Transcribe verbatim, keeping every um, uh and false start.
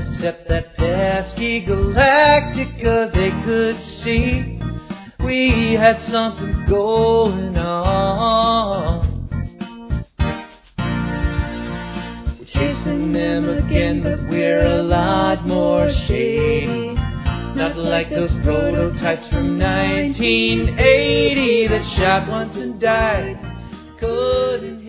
except that pesky Galactica they could see. We had something going on. We're chasing them again, but we're a lot more shady. Not like those prototypes from nineteen eighty that shot once and died. Couldn't